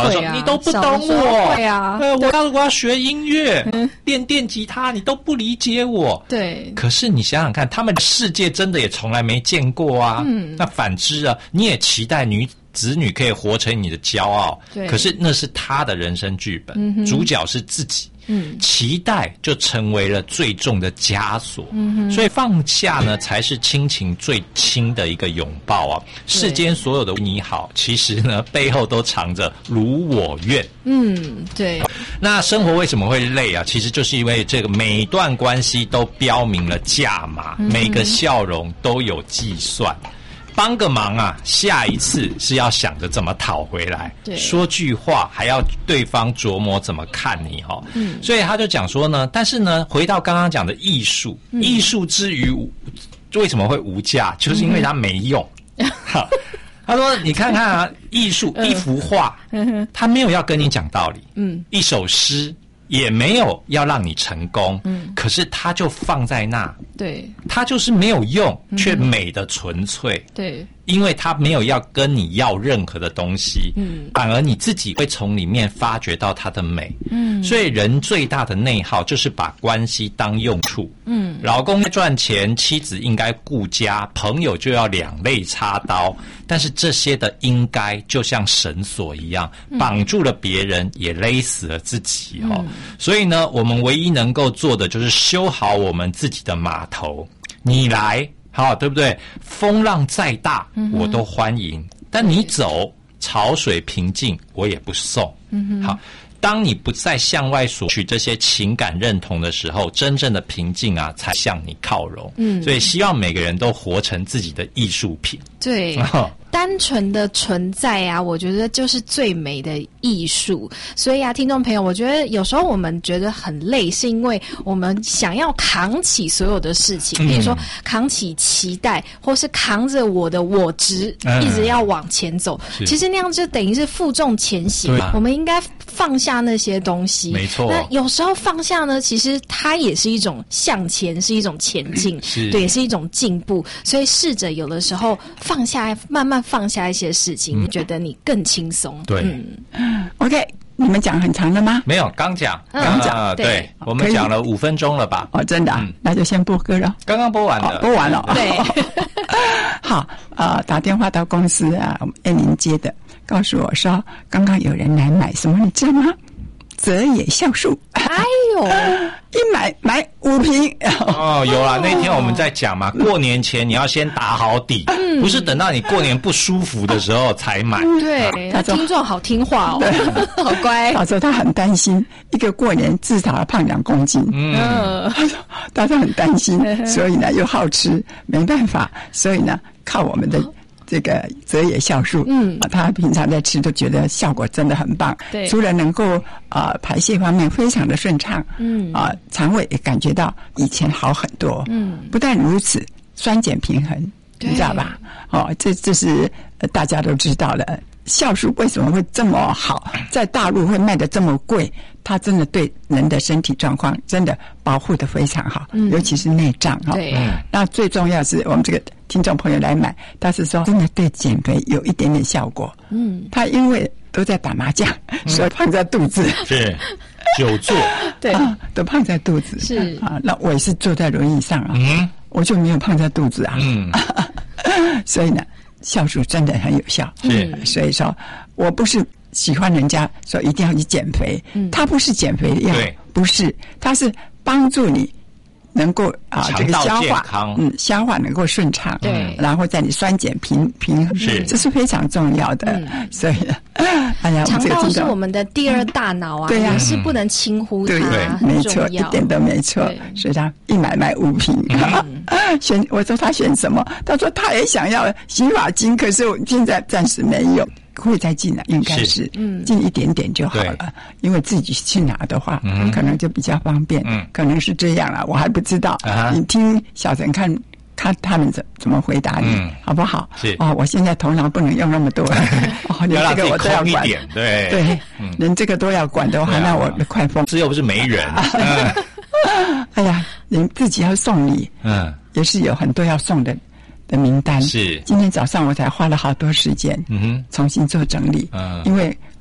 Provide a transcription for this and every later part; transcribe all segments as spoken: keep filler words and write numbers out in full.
的时候，啊、你都不懂我。 对啊， 呃，我要我要学音乐，嗯、练电吉他，你都不理解我。 对。 可是你想想看，他们的世界真的也从来没见过啊。嗯。那反之啊，你也期待女子女可以活成你的骄傲， 对。 可是那是他的人生剧本，嗯、主角是自己。嗯，期待就成为了最重的枷锁。嗯哼，所以放下呢，才是亲情最亲的一个拥抱啊。世间所有的你好，其实呢背后都藏着如我愿。 嗯，对。 那生活为什么会累啊？其实就是因为这个每段关系都标明了价码，嗯、每个笑容都有计算。帮个忙啊，下一次是要想着怎么讨回来。 对， 说句话还要对方琢磨怎么看你哈。嗯，所以他就讲说呢，但是呢，回到刚刚讲的艺术，嗯、艺术之于为什么会无价，就是因为它没用。嗯、他说：“你看看啊，艺术、嗯、一幅画，嗯、它没有要跟你讲道理，嗯，一首诗也没有要让你成功，嗯，可是它就放在那。” 对， 它就是没有用，却美的纯粹。 嗯、对， 因为它没有要跟你要任何的东西，嗯，反而你自己会从里面发掘到它的美。嗯，所以人最大的内耗就是把关系当用处。嗯，老公赚钱，妻子应该顾家，朋友就要两肋插刀。但是这些的应该就像绳索一样，绑住了别人，也勒死了自己哦。嗯、所以呢，我们唯一能够做的就是修好我们自己的码头。你来，好，对不对？风浪再大，我都欢迎。嗯、但你走，潮水平静，我也不送。嗯、好。当你不再向外索取这些情感认同的时候，真正的平静啊，才向你靠拢。嗯，所以希望每个人都活成自己的艺术品。 对。哦，单纯的存在啊，我觉得就是最美的艺术。所以啊，听众朋友，我觉得有时候我们觉得很累，是因为我们想要扛起所有的事情，比如说扛起期待，或是扛着我的我执，嗯、一直要往前走。其实那样就等于是负重前行。我们应该放下那些东西。 没错。 那有时候放下呢，其实它也是一种向前，是一种前进， 是对，也是一种进步。所以试着有的时候放下，慢慢放下一些事情，你、嗯、觉得你更轻松。 对， 嗯 ，OK， 你们讲很长了吗？ 没有，刚讲， 刚讲、 呃，对，对我们讲了五分钟了吧？ 哦，真的、啊嗯，那就先播歌了。 刚刚播完了， 哦、播完了。 对， 好，呃，打电话到公司啊，燕宁接的，告诉我说，刚刚有人来买什么，你知道吗？泽野酵素。 哎呦， 一买买五瓶。 哦，有啦，那天我们在讲嘛，过年前你要先打好底，嗯、不是等到你过年不舒服的时候才买。 对，他听众好听话哦，好乖。 他说他很担心，一个过年至少要胖两公斤。嗯，他说他说很担心，所以呢又好吃，没办法，所以呢靠我们的这个泽野酵素，嗯，啊，他平常在吃都觉得效果真的很棒。 对， 除了能够啊、呃、排泄方面非常的顺畅，嗯，啊、呃、肠胃也感觉到以前好很多。嗯，不但如此，酸碱平衡，你知道吧？哦，这这是、呃、大家都知道的。酵素为什么会这么好，在大陆会卖得这么贵？它真的对人的身体状况真的保护得非常好，嗯、尤其是内脏哈。 对， 那最重要是我们这个听众朋友来买，他是说真的对减肥有一点点效果。嗯，他因为都在打麻将，嗯、所以胖在肚子。 是久坐， 对、 啊，都胖在肚子。 是啊，那我也是坐在轮椅上啊，嗯，我就没有胖在肚子啊。嗯，所以呢。酵素真的很有效， 是， 所以说我不是喜欢人家说一定要去减肥，嗯，它不是减肥药，不是，它是帮助你能够啊这个消化，嗯，消化能够顺畅， 对， 然后在你酸碱平平衡， 是， 这是非常重要的，嗯、所以，哎呀， 肠道是我们的第二大脑啊， 对呀、啊， 也是不能轻忽它， 对对，没错，一点都没错，所以他一买买五瓶，嗯、选我说他选什么，他说他也想要洗发精，可是我现在暂时没有。会再进来，应该是，嗯，进一点点就好了。因为自己去拿的话，嗯、可能就比较方便，嗯，可能是这样啦，我还不知道。啊、你听小陈看，看他们怎怎么回答你，嗯、好不好？ 是哦，我现在头脑不能用那么多，哦，连这个我都要管， 对对，嗯、连这个都要管的话，那我快疯。 这又不是没人。 嗯、哎呀，你自己要送礼，嗯，也是有很多要送的。的名单是， 今天早上我才花了好多时间，嗯哼，重新做整理，嗯，因为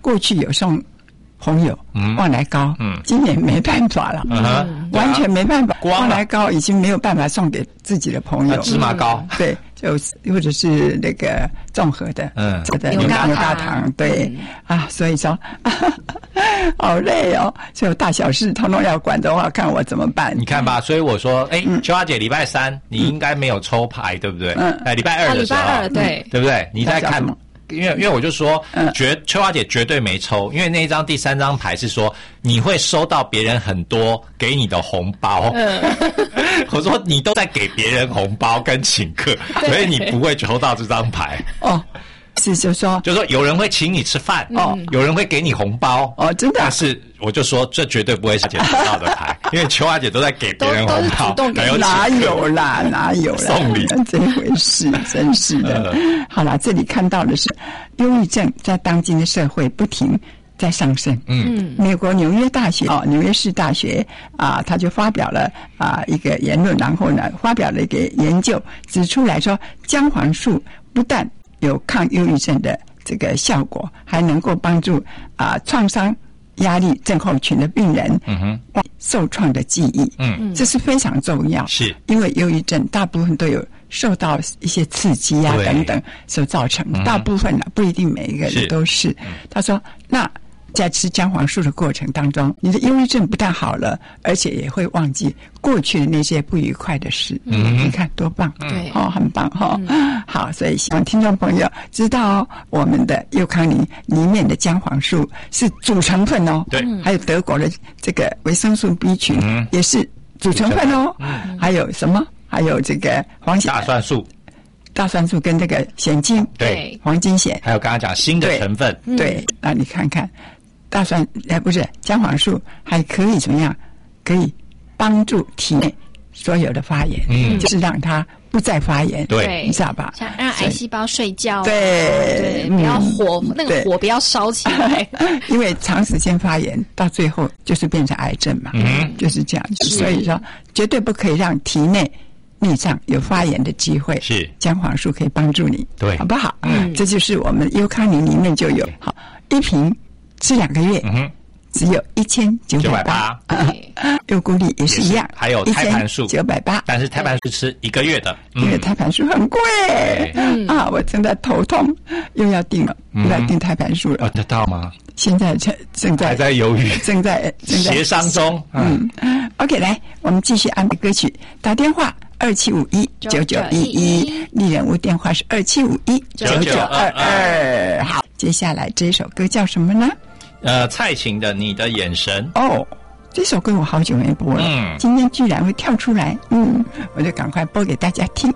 过去有送红友、嗯、旺来糕，嗯，今年没办法了，嗯，完全没办法。旺来糕已经没有办法送给自己的朋友。 芝麻糕， 对，就或者是那个综合的，嗯，这个牛轧牛轧糖，对、嗯、啊，所以说好累哦，所以大小事统统要管的话，看我怎么办。 你看吧，所以我说，哎、欸，秋华姐礼拜三你应该没有抽牌，对不对？嗯，哎，礼拜二的时候， 礼拜二对， 对不对？你在看。因为因为我就说，绝秋花姐绝对没抽，因为那一张第三张牌是说你会收到别人很多给你的红包。嗯、我说你都在给别人红包跟请客，所以你不会抽到这张牌。 哦，是就说， 就说有人会请你吃饭，哦，有人会给你红包， 哦，真的。 但是我就说这绝对不会是姐抽到的牌，因为秋花姐都在给别人红包， 还有哪有啦，哪有啦， 送礼这回事，真是的。嗯、好了，这里看到的是忧郁症在当今的社会不停在上升。嗯，美国纽约大学哦，纽约市大学啊，他就发表了啊一个言论，然后呢，发表了一个研究，指出来说，姜黄素不但有抗忧郁症的这个效果，还能够帮助啊创伤压力症候群的病人，嗯哼，受创的记忆，嗯，这是非常重要， 是因为忧郁症大部分都有受到一些刺激啊等等所造成的，嗯、大部分呢、啊、不一定每一个人都是。是他说，那在吃姜黄素的过程当中，你的忧郁症不但好了，而且也会忘记过去的那些不愉快的事。嗯，你看多棒，对，哦，很棒哈、哦嗯。好，所以希望听众朋友知道、哦、我们的优康宁里面的姜黄素是主成分哦， 对， 还有德国的这个维生素 B 群、嗯、也是主成分哦，嗯、还有什么？还有这个黄大蒜素。 大蒜素跟这个苅精， 对， 黄金苅， 还有刚刚讲新的成分， 对，对那你看看，大蒜哎不是姜黄素还可以怎么样？可以帮助体内所有的发炎，嗯，就是让它不再发炎， 对， 你知道吧？ 像让癌细胞睡觉、啊， 对， 对，不要火、嗯，那个火不要烧起来， 因为长时间发炎到最后就是变成癌症嘛，嗯，就是这样子，所以说绝对不可以让体内内脏有发炎的机会， 是姜黄素可以帮助你， 对， 好不好？嗯，这就是我们优康宁里面就有，好一瓶吃两个月，嗯哼，只有一千九百八，优固力也是一样， 还有胎盘素九百八， 但是胎盘素吃一个月的， 因为胎盘素很贵，嗯啊，我正在头痛，又要订了，又要订胎盘素了， 哦，得到吗？ 现在正在还在犹豫， 正在正在协商中， 嗯 ，OK， 来，我们继续安排歌曲，打电话。二七五一九九一一，丽人屋电话是二七五一九九二二。好，接下来这首歌叫什么呢？ 呃，蔡琴的《你的眼神》。 哦，这首歌我好久没播了，嗯，今天居然会跳出来，嗯，我就赶快播给大家听。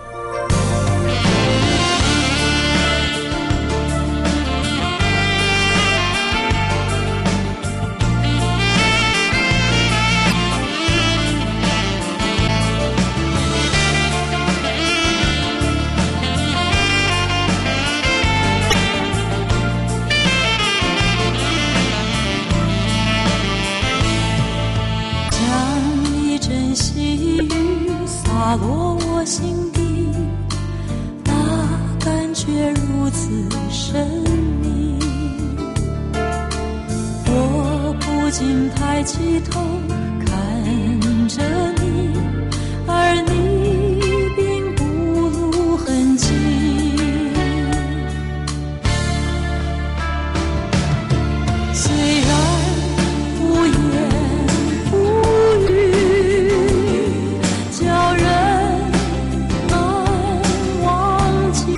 洒落我心底，那感觉如此神秘，我不禁抬起头看着你，而你并不露痕迹。虽然无言无语，叫人难忘记，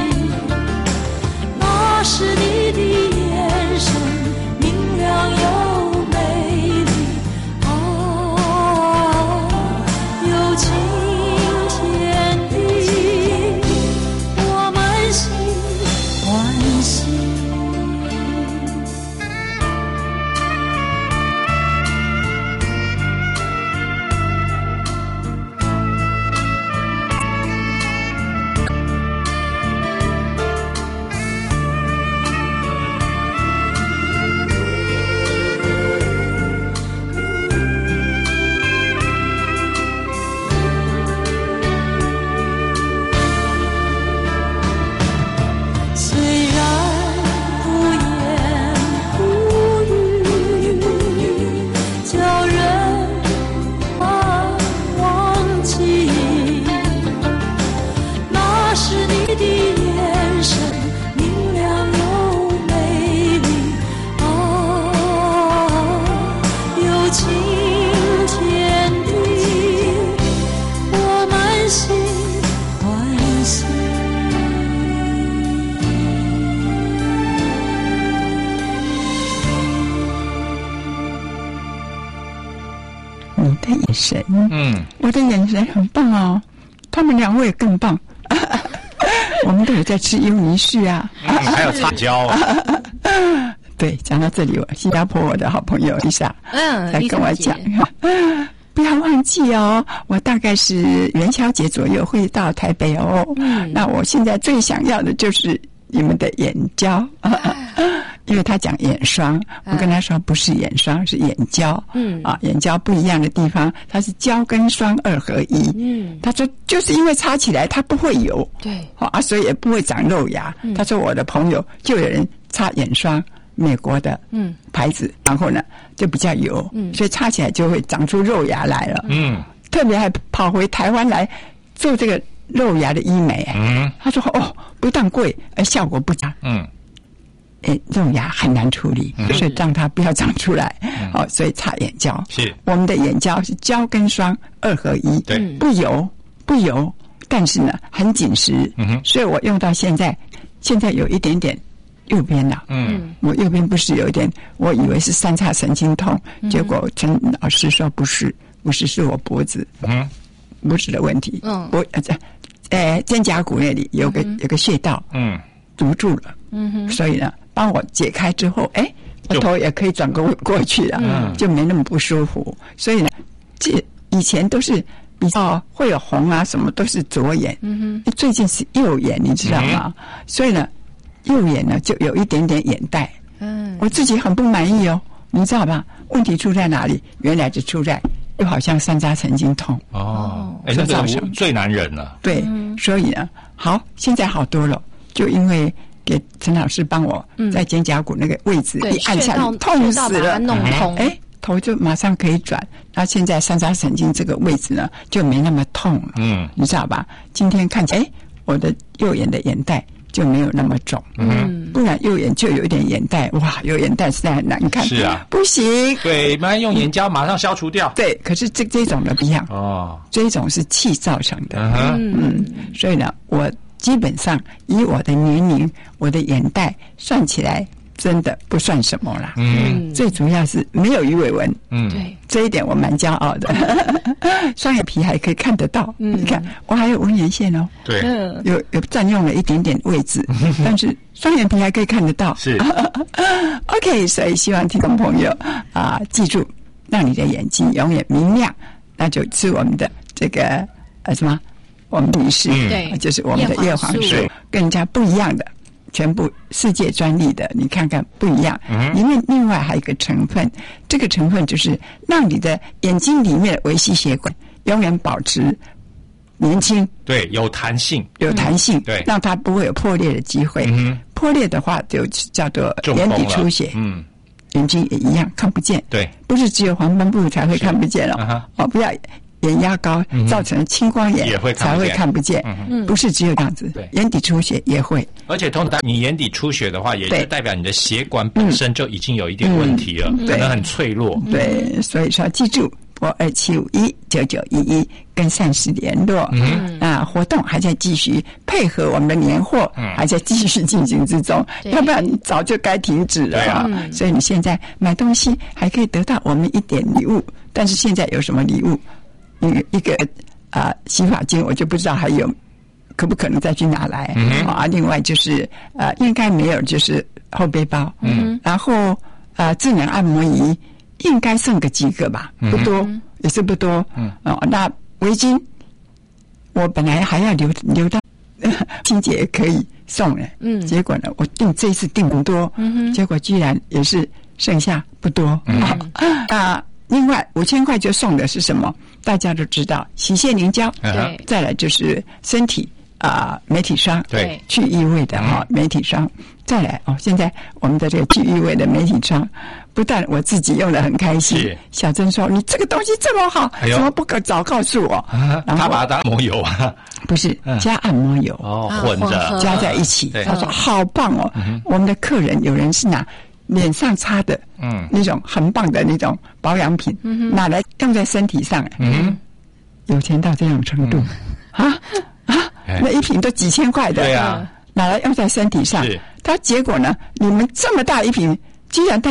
那是你的眼神，明亮又美丽啊，有晴天地，我满心欢喜。 的眼神，嗯，我的眼神很棒哦，他们两位更棒。我们都有在吃优尼士啊， 嗯、还有擦胶。 对，讲到这里，我新加坡我的好朋友丽莎，嗯，来跟我讲，不要忘记哦，我大概是元宵节左右会到台北哦。嗯，那我现在最想要的就是你们的眼胶。因为他讲眼霜，我跟他说不是眼霜，是眼胶。嗯，啊，眼胶不一样的地方，它是胶跟霜二合一。嗯，他说就是因为擦起来它不会油，对，啊，所以也不会长肉芽。嗯、他说我的朋友就有人擦眼霜，美国的嗯牌子，然后呢就比较油，嗯，所以擦起来就会长出肉芽来了。嗯，特别还跑回台湾来做这个肉芽的医美。嗯，他说哦，不但贵，而效果不佳。嗯。诶，肉芽很难处理，嗯、所以让它不要长出来。嗯、哦，所以擦眼胶。是我们的眼胶是胶跟霜二合一，对，不油不油，但是呢很紧实。嗯哼，所以我用到现在，现在有一点点右边了。嗯，我右边不是有一点，我以为是三叉神经痛，嗯、结果陈老师说不是，不是是我脖子，嗯，脖子的问题。嗯，我呃呃肩胛骨那里有个、嗯、有个穴道，嗯，堵住了。嗯哼，所以呢。帮我解开之后，哎，我头也可以转过过去了，嗯，就没那么不舒服。所以呢，这以前都是比较会有红啊，什么都是左眼，嗯哼，最近是右眼，你知道吗？嗯、所以呢，右眼呢就有一点点眼袋，嗯，我自己很不满意哦，你知道吧？问题出在哪里？原来就出在又好像三叉神经痛哦，哎，那个最难忍了。 对，嗯、所以呢，好，现在好多了，就因为。给陈老师帮我在肩胛骨那个位置一按下去，痛死了， 弄痛， 哎，头就马上可以转。然后现在三叉神经这个位置呢就没那么痛了，嗯，你知道吧？今天看起来，哎，我的右眼的眼袋就没有那么肿，嗯，不然右眼就有一点眼袋，哇，有眼袋实在很难看， 是啊， 不行， 对，马上用眼胶马上消除掉， 对，可是这这种的不一样哦，这种是气造成的，嗯嗯，所以呢，我。基本上以我的年龄，我的眼袋算起来真的不算什么啦。嗯，最主要是没有鱼尾纹。嗯，对，这一点我蛮骄傲的。双眼皮还可以看得到，嗯、你看我还有纹眼线哦。 对， 有有占用了一点点位置，但是双眼皮还可以看得到。 是 ，OK， 所以希望听众朋友啊、呃，记住，让你的眼睛永远明亮，那就是我们的这个呃什么。我们女士，对，就是我们的叶黄素，跟人家不一样的，全部世界专利的，你看看不一样。嗯，里面另外还有一个成分，这个成分就是让你的眼睛里面的微细血管永远保持年轻， 对，有弹性， 有弹性，嗯、对，让它不会有破裂的机会。嗯，破裂的话就叫做眼底出血。嗯，眼睛也一样看不见。 对， 不是只有黄斑部才会看不见哦。哦，不要。眼压高造成青光眼才会看不见，嗯、不是只有这样子。对，眼底出血也会。 而且通常你眼底出血的话，也就代表你的血管本身就已经有一点问题了，嗯、可能很脆弱。 对，所以说记住，拨二七五一九九一一跟善师联络。嗯，啊，活动还在继续，配合我们的年货、嗯、还在继续进行之中，要不然你早就该停止了啊。嗯、所以你现在买东西还可以得到我们一点礼物，但是现在有什么礼物？一个一个啊、呃、洗发精，我就不知道还有可不可能再去拿来、嗯、啊。另外就是呃应该没有，就是后背包，嗯，然后呃智能按摩仪应该剩个几个吧，不多，嗯、也是不多，嗯哦。那围巾我本来还要留留到清洁可以送了，嗯，结果呢我订这一次订很多，嗯，结果居然也是剩下不多，嗯啊。另外五千块就送的是什么？大家都知道，洗卸凝胶，对，再来就是身体啊、呃、媒体霜，对，去异味的哈、嗯、媒体霜，再来哦，现在我们的这个去异味的媒体霜，不但我自己用得很开心，小珍说你这个东西这么好，哎、怎么不早告诉我？ 啊、他把它当按摩油啊？ 不是，加按摩油哦，混着加在一起。他说好棒哦，嗯、我们的客人有人是拿脸上擦的，嗯，那种很棒的那种保养品，嗯、拿来用在身体上，嗯，有钱到这种程度，嗯、啊啊，那一瓶都几千块的，对啊，拿来用在身体上，他结果呢，你们这么大一瓶，居然他当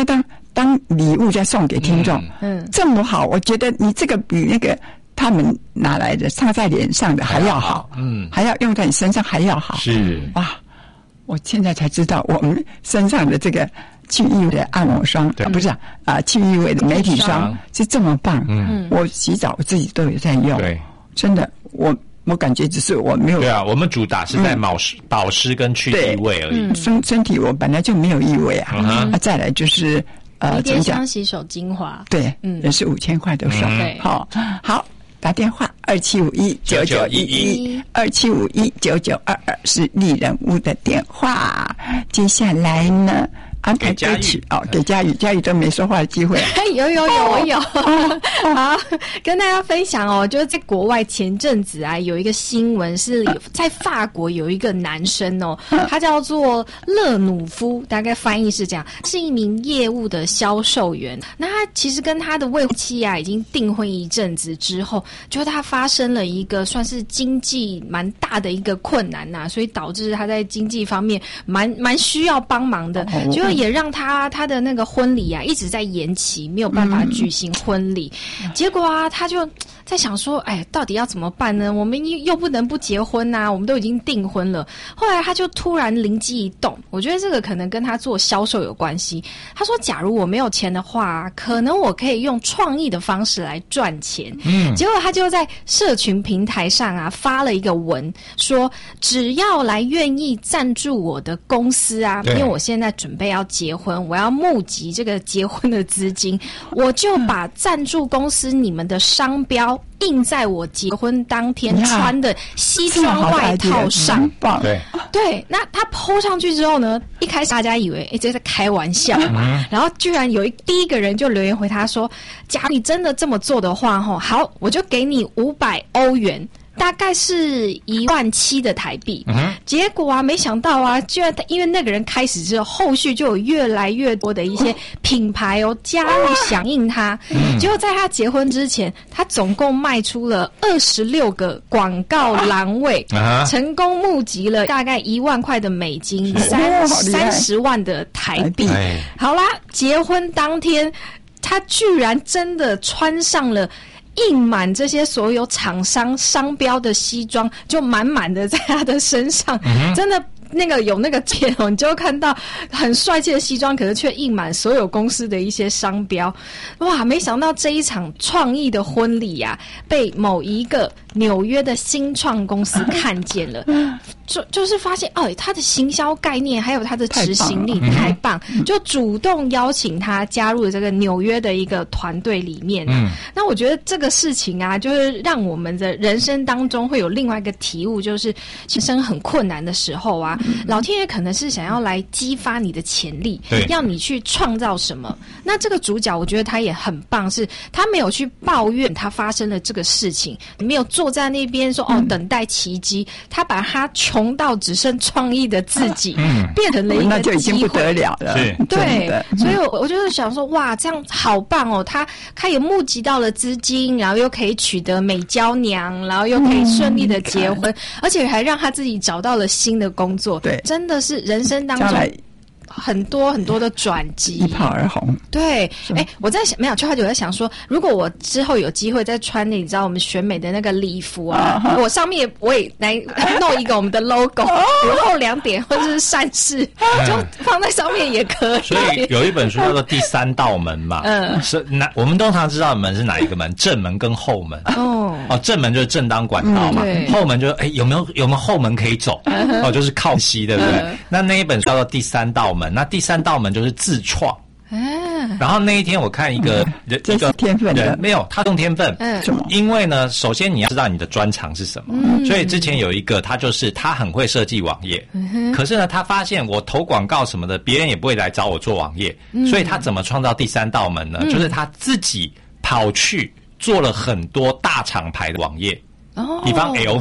当礼物再送给听众，嗯，这么好，我觉得你这个比那个他们拿来的擦在脸上的还要好，嗯，还要用在你身上还要好， 是哇！我现在才知道，我们身上的这个去异味的按摩霜，啊、不是啊，啊去异味的媒体霜是这么棒，嗯，我洗澡我自己都有在用，对，真的我。我感觉只是我没有对啊，我们主打是在保湿、嗯、保湿跟去异味而已。 身身体我本来就没有异味啊，嗯、啊再来就是呃， 迷迭香洗手精华， 对，嗯，也是五千块的霜，对，好，好，打电话二七五一九九一一二七五一九九二二是丽人屋的电话。接下来呢？安排歌曲哦，给佳宇，佳宇都没说话的机会。 有有有，我有。好，跟大家分享哦，就是在国外前阵子啊，有一个新闻是在法国有一个男生哦，他叫做勒努夫，大概翻译是这样，是一名业务的销售员。那他其实跟他的未婚妻啊已经订婚一阵子之后，就他发生了一个算是经济蛮大的一个困难呐、啊，所以导致他在经济方面蛮蛮需要帮忙的，就。也让他他的那个婚礼啊一直在延期，没有办法举行婚礼。嗯、结果啊，他就在想说，哎，到底要怎么办呢？我们又不能不结婚啊，我们都已经订婚了。后来他就突然灵机一动，我觉得这个可能跟他做销售有关系。他说，假如我没有钱的话，可能我可以用创意的方式来赚钱。嗯，结果他就在社群平台上啊发了一个文，说只要来愿意赞助我的公司啊，因为我现在准备要结婚，我要募集这个结婚的资金，我就把赞助公司你们的商标印在我结婚当天穿的西装外套上。 对对，那他 po 上去之后呢，一开始大家以为哎这在开玩笑嘛、嗯，然后居然有一第一个人就留言回他说，假如你真的这么做的话，吼，好，我就给你五百欧元。大概是一万七的台币、嗯，结果啊，没想到啊，居然因为那个人开始之后，后续就有越来越多的一些品牌哦加入响应他。嗯、结果在他结婚之前，他总共卖出了二十六个广告栏位、啊，成功募集了大概一万块的美金，三三十万的台币。好啦，结婚当天，他居然真的穿上了。印满这些所有厂商商标的西装，就满满的在他的身上，嗯、真的那个有那个片哦，你就看到很帅气的西装，可是却印满所有公司的一些商标。哇，没想到这一场创意的婚礼啊，被某一个纽约的新创公司看见了。就就是发现哦，他的行销概念还有他的执行力太棒，太棒嗯、就主动邀请他加入了这个纽约的一个团队里面、啊。嗯，那我觉得这个事情啊，就是让我们的人生当中会有另外一个体悟，就是人生很困难的时候啊，嗯、老天爷可能是想要来激发你的潜力，要你去创造什么。那这个主角我觉得他也很棒，是他没有去抱怨他发生了这个事情，没有坐在那边说哦等待奇迹，他把他穷到只剩创意的自己，嗯、变成了一个机会， 那就已经不得了了。 对，所以我我就是想说，哇，这样好棒哦！他他也募集到了资金，然后又可以取得美娇娘，然后又可以顺利的结婚，嗯、而且还让他自己找到了新的工作。对，真的是人生当中。很多很多的转机， 一炮而红。 对，哎，我在想，没有，秋花姐我在想说，如果我之后有机会再穿那，你知道我们选美的那个礼服啊，啊我上面我也来弄一个我们的 logo， 午后两点或者是善事，就放在上面也可以。 所以有一本书叫做《第三道门》嘛，嗯，是哪？我们通常知道的门是哪一个门？正门跟后门。哦，哦，正门就是正当管道嘛，嗯、后门就是哎有没有有没有后门可以走？嗯、哦，就是靠西，对不对？嗯、那那一本书叫做《第三道门》。那第三道门就是自创，嗯，然后那一天我看一个人、 嗯、一个天分的没有，他用天分，嗯，因为呢，首先你要知道你的专长是什么，嗯，所以之前有一个他就是他很会设计网页，嗯，可是呢，他发现我投广告什么的，别人也不会来找我做网页，嗯，所以他怎么创造第三道门呢？嗯，就是他自己跑去做了很多大厂牌的网页，哦，比方 L V。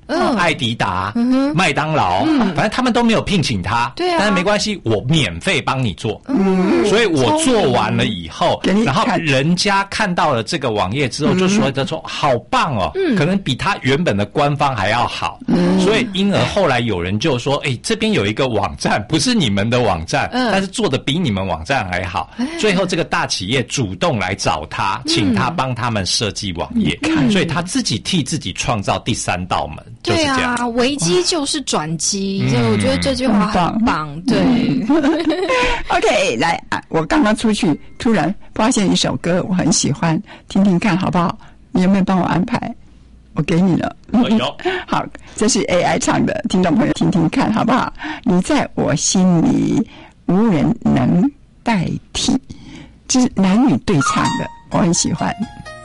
嗯， 艾迪达、嗯、麦当劳、嗯，反正他们都没有聘请他。 对啊， 但是没关系，我免费帮你做。嗯，所以我做完了以后，然后人家看到了这个网页之后，就说他说好棒哦，嗯，可能比他原本的官方还要好。嗯，所以因而后来有人就说，哎、欸，这边有一个网站，不是你们的网站，嗯，但是做的比你们网站还好。最后这个大企业主动来找他，请他帮他们设计网页，嗯，所以他自己替自己创造第三道门。就是这样， 对啊，危机就是转机，所以我觉得这句话很棒。嗯、对、嗯、 ，OK， 来，我刚刚出去，突然发现一首歌，我很喜欢，听听看好不好？你有没有帮我安排？我给你了。 哎呦， 好，这是 A I 唱的，听众朋友听听看好不好？你在我心里，无人能代替，这是男女对唱的，我很喜欢。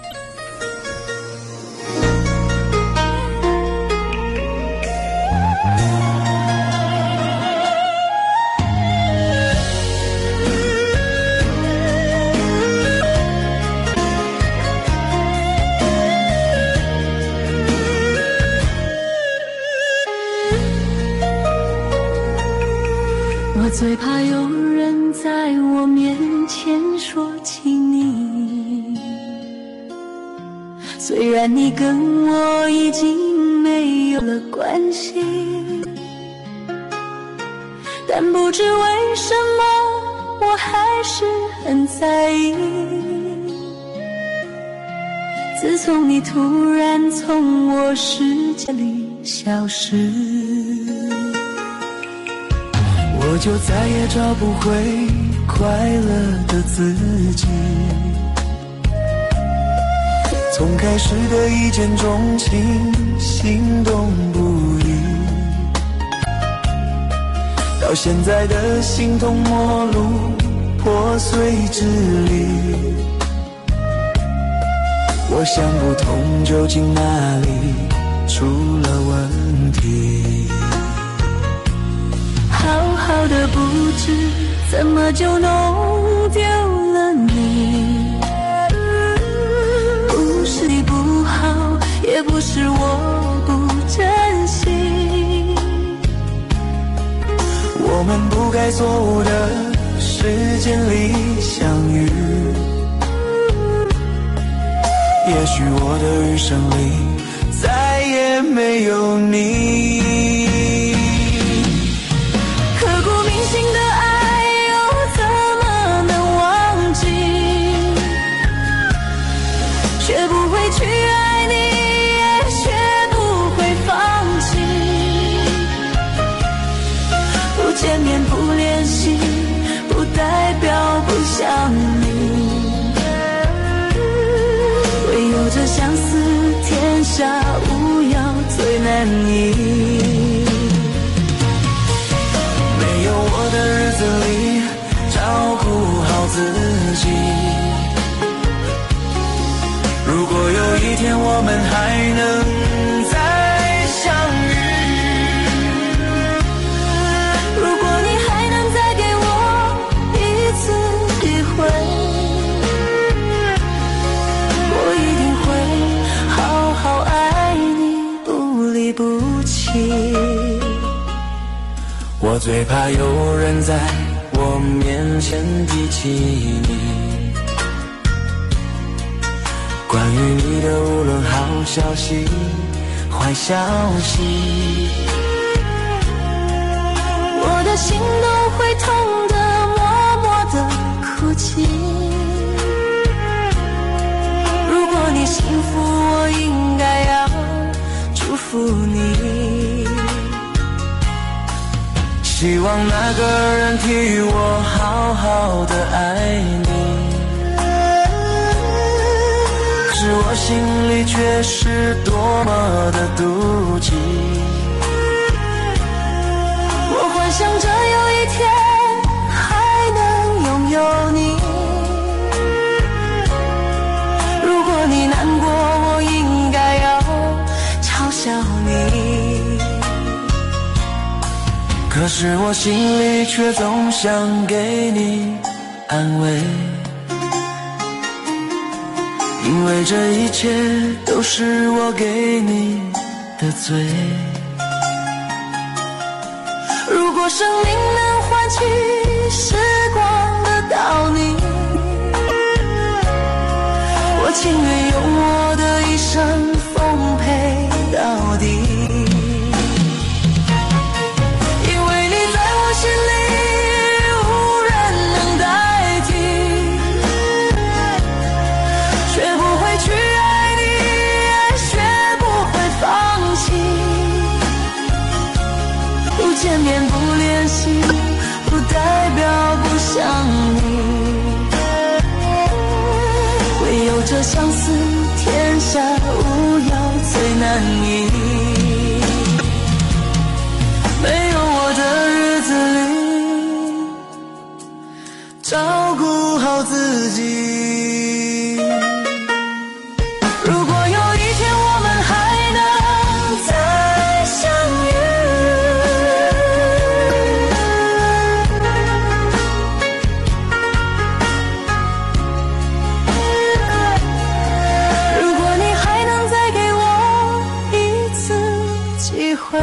我最怕有人在我面前说起你，虽然你跟我已经没有了关系，但不知为什么我还是很在意。自从你突然从我世界里消失，我就再也找不回快乐的自己。从开始的一见钟情，心动不已，到现在的形同陌路，破碎支离。我想不通究竟哪里出了问题。好好的不知怎么就弄丢了你，不是你不好，也不是我不珍惜，我们不该错误的时间里相遇，也许我的余生里再也没有你。去爱你，也学不会放弃。不见面不联系，不代表不想你。唯有这相思，天下无药最难医。没有我的日子里，照顾好自己。如果有一天我们还能再相遇，如果你还能再给我一次机会，我一定会好好爱你，不离不弃。我最怕有人在我面前提起你，关于你的无论好消息坏消息，我的心都会痛得默默地哭泣。如果你幸福，我应该要祝福你，希望那个人替我好好的爱你，是我心里却是多么的妒忌。我幻想着有一天还能拥有你，如果你难过，我应该要嘲笑你，可是我心里却总想给你安慰，因为这一切都是我给你的罪。如果生命能换取时光的倒逆，我情愿用我的一生奉陪到底，因为你在我心里无人能代替，学不会去爱你，也学不会放弃，不见面不联系，不代表不想你，唯有这相思天下无药最难医，没有我的日子里照顾好自己。如果有一天我们还能再相遇，如果你还能再给我一次机会，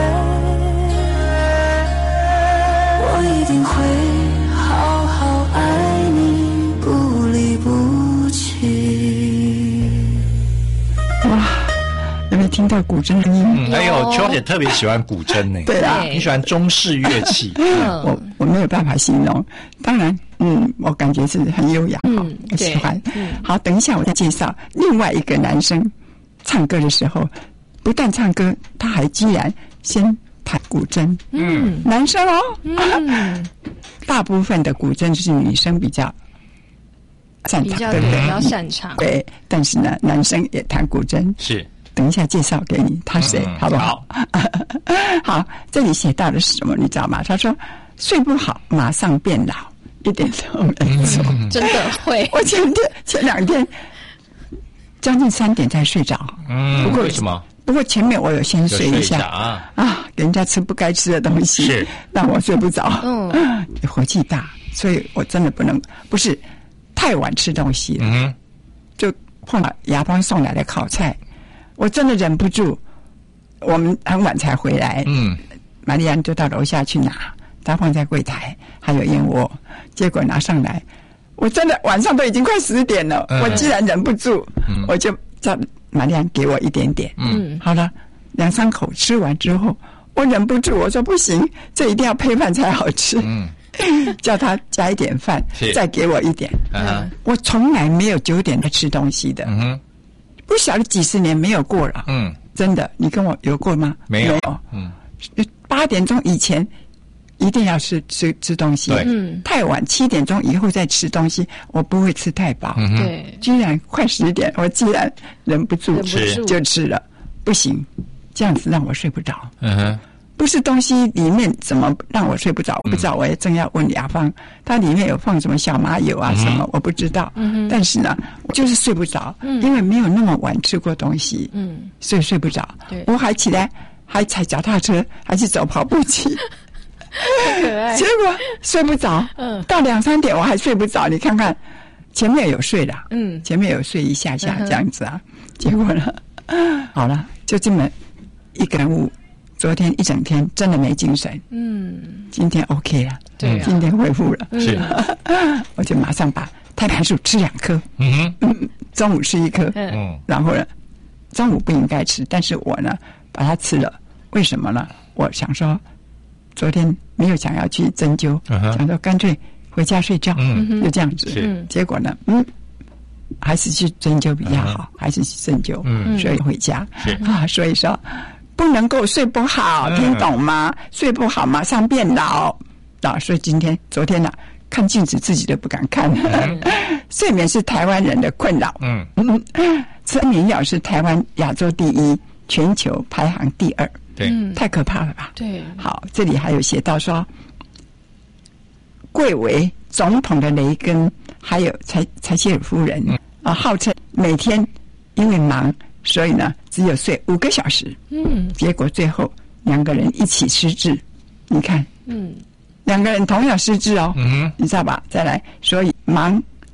我一定会好好爱你，不离不弃。 哇，有没有听到古筝的音？ 嗯，还有秋姐特别喜欢古筝呢。 对啊， 你喜欢中式乐器。 我我没有办法形容，当然，嗯，我感觉是很优雅，好， 嗯我喜欢对嗯。 好，等一下我再介绍另外一个男生唱歌的时候，不但唱歌，他还居然先弹古筝。 嗯男生哦， 嗯， 大部分的古筝是女生比较擅长， 比较对不对？ 比较擅长。 对，但是呢，男生也弹古筝。 是， 等一下介绍给你，他谁， 嗯好不好？好，这里写到的是什么？你知道吗？他说睡不好马上变老，一点都没错。 真的会。 我前天前两天将近三点才睡着， 嗯， 不过为什么？ 不过前面我有先就睡一下啊。 啊，给人家吃不该吃的东西， 是让我睡不着。 嗯， 火气大，所以我真的不能，不是太晚吃东西了， 嗯就碰到雅芳送来的烤菜，我真的忍不住。我们很晚才回来， 嗯， 玛丽安就到楼下去拿，她放在柜台，还有燕窝，结果拿上来，我真的晚上都已经快十点了， 嗯我既然忍不住， 嗯我就叫玛丽安给我一点点， 嗯， 好了，两三口吃完之后，我忍不住，我说不行，这一定要配饭才好吃， 嗯， 叫他加一点饭，再给我一点， 嗯我从来没有九点才吃东西的， 嗯哼， 不晓得几十年没有过了， 嗯， 真的，你跟我有过吗？ 没有没有， 嗯， 八点钟以前一定要吃吃吃东西， 对嗯， 太晚七点钟以后再吃东西，我不会吃太饱。 嗯哼， 对， 居然快十点，我既然忍不住忍不住就吃了，不行，这样子让我睡不着。 嗯哼， 不是东西里面怎么让我睡不着？我不知道，我也正要问雅芳，它里面有放什么小麻油啊什么，我不知道。 嗯但是呢，我就是睡不着，因为没有那么晚吃过东西， 嗯， 所以睡不着对。 我还起来，还踩脚踏车，还去走跑步机。 可爱结果睡不着， 嗯到两三点我还睡不着。你看看，前面有睡了， 嗯前面有睡一下下嗯哼这样子啊。结果呢，好了，就这么一个人物。昨天一整天真的没精神， 嗯， 今天 OK 了， 对啊今天恢复了， 是， 我就马上把胎盘素吃两颗， 嗯哼， 中午吃一颗， 嗯嗯然后呢，中午不应该吃，但是我呢把它吃了，为什么呢？我想说，昨天没有想要去针灸， 嗯哼想说干脆回家睡觉， 嗯就这样子。 是结果呢，嗯，还是去针灸比较好，还是去针灸， 嗯所以回家是啊，所以说不能够睡不好， 嗯听懂吗？睡不好马上变老啊！所以今天、昨天呢、啊，看镜子自己都不敢看。睡眠是台湾人的困扰。 嗯嗯，吃眠药是台湾亚洲第一，全球排行第二。 对， 嗯太可怕了吧？ 对， 好，这里还有写到说，贵为总统的雷根，还有柴柴契尔夫人啊，号称每天因为忙，所以呢只有睡五个小时。 嗯结果最后两个人一起失智，你看， 嗯两个人同样失智哦， 嗯哼， 你知道吧？再来，所以忙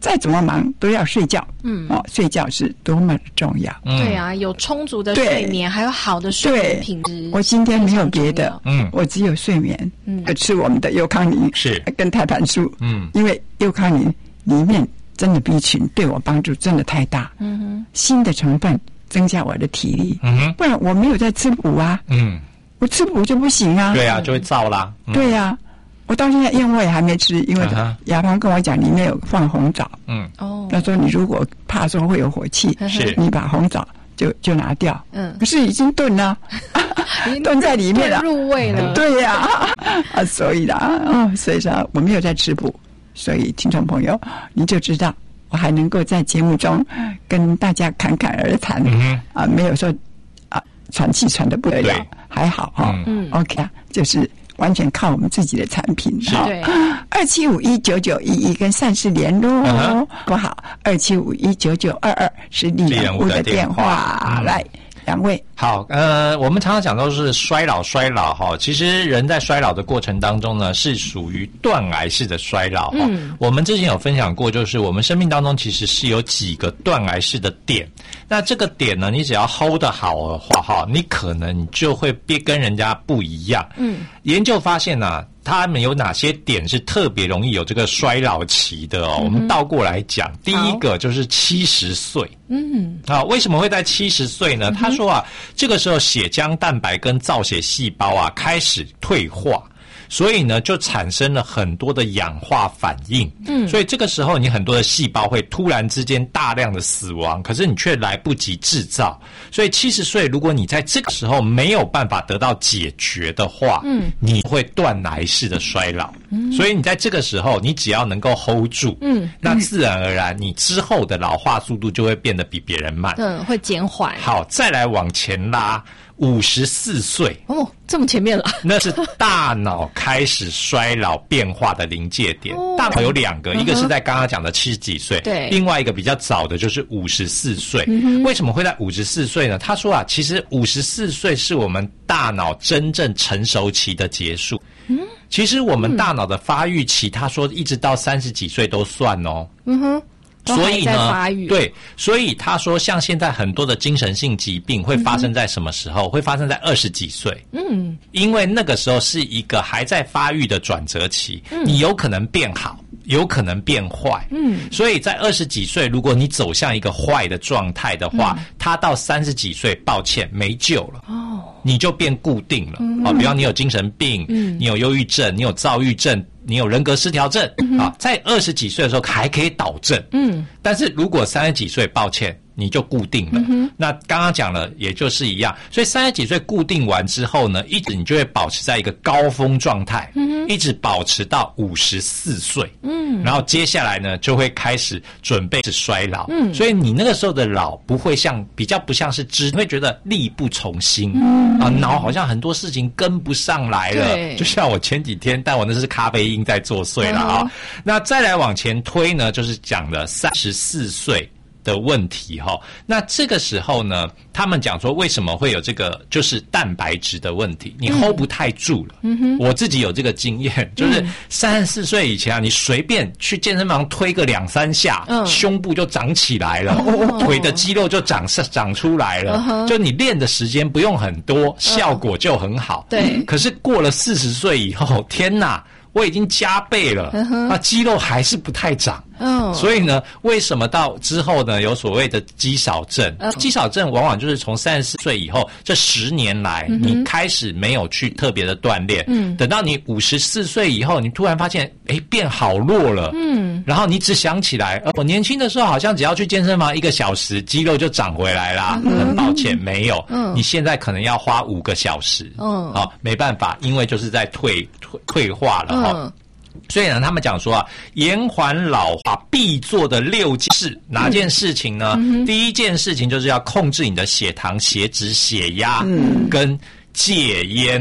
再怎么忙都要睡觉。嗯，哦，睡觉是多么的重要。 嗯、对啊，有充足的睡眠，还有好的睡眠品质。 我今天没有别的，嗯，我只有睡眠，嗯，吃我们的优康宁是跟胎盘素，嗯，因为优康宁里面真的 B 群对我帮助真的太大。嗯哼，新的成分增加我的体力。嗯哼，不然我没有在吃补啊。嗯，我吃补就不行啊。 对啊，就会燥啦。 嗯、对啊。我到现在燕窝也还没吃，因为亚芳跟我讲里面有放红枣。嗯，哦，他说你如果怕说会有火气， 是你把红枣就就拿掉。嗯，可是已经炖了，炖在里面了， 入味了。 对呀、啊，啊，所以啦，哦，所以说我没有在吃补，所以听众朋友你就知道我还能够在节目中跟大家侃侃而谈。嗯、啊，没有说啊喘气喘得不得了，还好哈、哦。嗯 ，OK 啊，就是。完全靠我们自己的产品， 好， 二七五一九九一一跟善事联络，嗯、不好，二七五一九九二二是丽人屋的电话，嗯、来。两位好，呃，我们常常讲都是衰老，衰老哈。其实人在衰老的过程当中呢，是属于断崖式的衰老哈。嗯、我们之前有分享过，就是我们生命当中其实是有几个断崖式的点。那这个点呢，你只要 hold 得好的话哈，你可能就会变跟人家不一样。嗯，研究发现呢、啊。他们有哪些点是特别容易有这个衰老期的哦？嗯、我们倒过来讲，第一个就是七十岁。嗯，啊，为什么会在七十岁呢？嗯、他说啊，这个时候血浆蛋白跟造血细胞啊开始退化。所以呢，就产生了很多的氧化反应。嗯，所以这个时候你很多的细胞会突然之间大量的死亡，可是你却来不及制造。所以七十岁，如果你在这个时候没有办法得到解决的话，嗯，你会断崖式的衰老。嗯，所以你在这个时候，你只要能够 hold 住，嗯，那自然而然你之后的老化速度就会变得比别人慢。 嗯，会减缓。 好，再来往前拉。五十四岁哦，这么前面了， 那是大脑开始衰老变化的临界点。哦、大脑有两个，一个是在刚刚讲的七十几岁， 对， 另外一个比较早的就是五十四岁。嗯、为什么会在五十四岁呢？他说啊，其实五十四岁是我们大脑真正成熟期的结束。嗯，其实我们大脑的发育期，他说一直到三十几岁都算哦。嗯哼。所以呢，对，所以他说，像现在很多的精神性疾病会发生在什么时候？嗯、会发生在二十几岁。嗯，因为那个时候是一个还在发育的转折期，嗯、你有可能变好，有可能变坏。嗯，所以在二十几岁，如果你走向一个坏的状态的话，嗯、他到三十几岁，抱歉，没救了。哦，你就变固定了。嗯、啊，比方你有精神病，嗯、你有忧郁症，你有躁郁症。你有人格失调症、嗯、啊，在二十几岁的时候还可以导正，嗯，但是如果三十几岁，抱歉，你就固定了。嗯、那刚刚讲了，也就是一样，所以三十几岁固定完之后呢，一直你就会保持在一个高峰状态，嗯、一直保持到五十四岁，嗯，然后接下来呢就会开始准备是衰老，嗯，所以你那个时候的老不会像比较不像是知，你会觉得力不从心，嗯啊，脑好像很多事情跟不上来了，就像我前几天，但我那是咖啡因在作祟了啊。嗯、那再来往前推呢，就是讲了三十四岁。的问题哈，那这个时候呢，他们讲说为什么会有这个就是蛋白质的问题，你 hold 不太住了。嗯哼，我自己有这个经验，就是三十四岁以前啊，你随便去健身房推个两三下，嗯、胸部就长起来了，哦、腿的肌肉就长长出来了，嗯、就你练的时间不用很多，效果就很好。 对、嗯， 可是过了四十岁以后，天哪！我已经加倍了，嗯、那肌肉还是不太长。嗯，所以呢，为什么到之后呢有所谓的肌少症？嗯、肌少症往往就是从三十四岁以后这十年来，嗯、你开始没有去特别的锻炼，嗯，等到你五十四岁以后，你突然发现，哎，变好弱了，嗯，然后你只想起来，呃，我年轻的时候好像只要去健身房一个小时，肌肉就长回来啦。嗯、很抱歉，没有，嗯，你现在可能要花五个小时，嗯，好、哦，没办法，因为就是在退退退化了哈。嗯所以呢，他们讲说啊，延缓老化必做的六件事，哪件事情呢？嗯、第一件事情就是要控制你的血糖、血脂、血压，嗯、跟戒烟。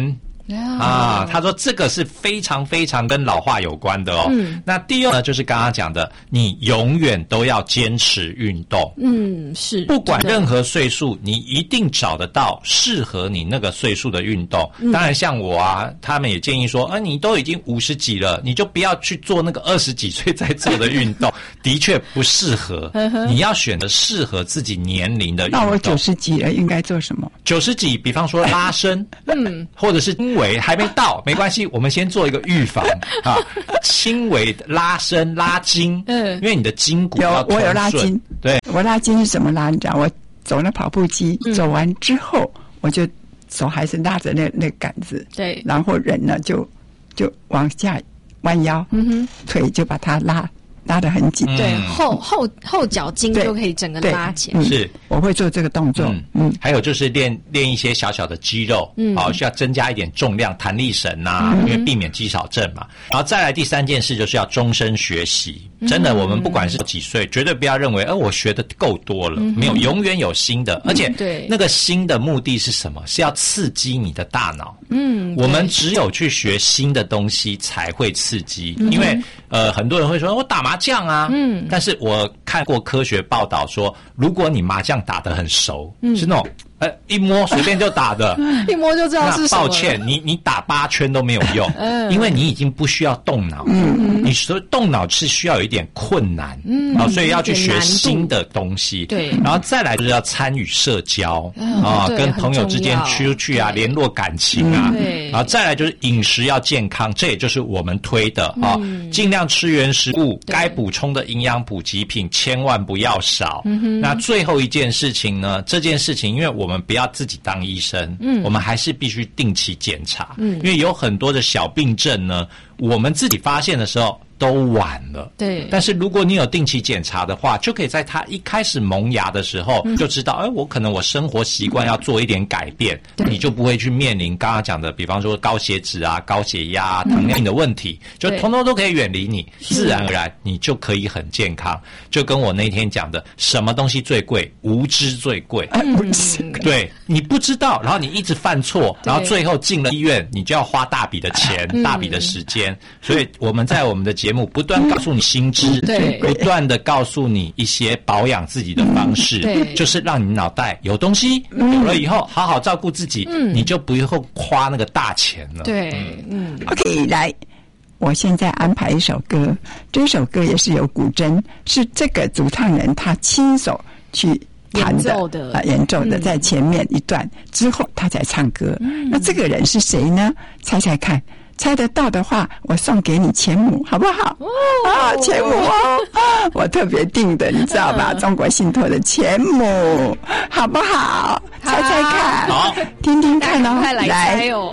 啊，他说这个是非常非常跟老化有关的哦。嗯，那第二呢，就是刚刚讲的，你永远都要坚持运动。 嗯，是， 不管任何岁数，你一定找得到适合你那个岁数的运动。嗯、当然，像我啊，他们也建议说，啊，你都已经五十几了，你就不要去做那个二十几岁在做的运动，的确不适合。你要选择适合自己年龄的运动。 那我九十几了，应该做什么？ 九十几，比方说拉伸，嗯，或者是轻微还没到，没关系，我们先做一个预防啊，轻微的拉伸拉筋，嗯，因为你的筋骨要通顺。 有我有拉筋， 对， 我拉筋是怎么拉？你知道，我走那跑步机，嗯、走完之后，我就手还是拉着那那杆子， 对， 然后人呢就就往下弯腰，嗯哼，腿就把它拉。拉得很紧， 对，后后后脚筋就可以整个拉起来。 是， 我会做这个动作。嗯， 嗯还有就是练练一些小小的肌肉，嗯，好、哦，需要增加一点重量，弹力绳呐、啊，嗯、因为避免肌少症嘛。然后再来第三件事就是要终身学习。真的，我们不管是几岁，绝对不要认为，呃，我学的够多了，嗯、没有，永远有新的，而且对那个新的目的是什么？是要刺激你的大脑。嗯，我们只有去学新的东西才会刺激，嗯、因为呃，很多人会说我打麻将啊，嗯，但是我看过科学报道说，如果你麻将打得很熟，嗯、是那种。呃，一摸随便就打的， 一摸就知道是什么。 抱歉，你你打八圈都没有用，嗯、因为你已经不需要动脑。嗯，你说动脑是需要有一点困难，嗯，啊，所以要去学新的东西。 对， 然后再来就是要参与社交，嗯、啊，跟朋友之间出去啊，联络感情啊。对，然后再来就是饮食要健康，这也就是我们推的啊，嗯、尽量吃原食物，该补充的营养补给品千万不要少。嗯哼，那最后一件事情呢，这件事情因为我们我们不要自己当医生，嗯，我们还是必须定期检查，嗯，因为有很多的小病症呢，我们自己发现的时候都晚了， 对。 但是如果你有定期检查的话，就可以在他一开始萌芽的时候、嗯、就知道，哎，我可能我生活习惯要做一点改变，你就不会去面临刚刚讲的，比方说高血脂啊、高血压啊、糖尿病的问题，嗯、就通通都可以远离你，自然而然你就可以很健康。就跟我那天讲的，什么东西最贵？无知最贵。 嗯、 对，你不知道，然后你一直犯错，然后最后进了医院，你就要花大笔的钱、嗯、大笔的时间。所以我们在我们的节目不断告诉你新知， 对， 不断的告诉你一些保养自己的方式， 对， 就是让你脑袋有东西，有了以后好好照顾自己，嗯，你就不用花那个大钱了。 对，嗯 ，OK， 来，我现在安排一首歌，这首歌也是有古筝，是这个主唱人他亲手去弹的， 演奏的啊，演奏的，在前面一段、嗯、之后他才唱歌。嗯、那这个人是谁呢？猜猜看。猜得到的话，我送给你钱母，好不好？哦、啊，钱母哦，我特别订的，你知道吧？中国信托的钱母，好不好？猜猜看， 好， 听听看哦， 快来猜哦。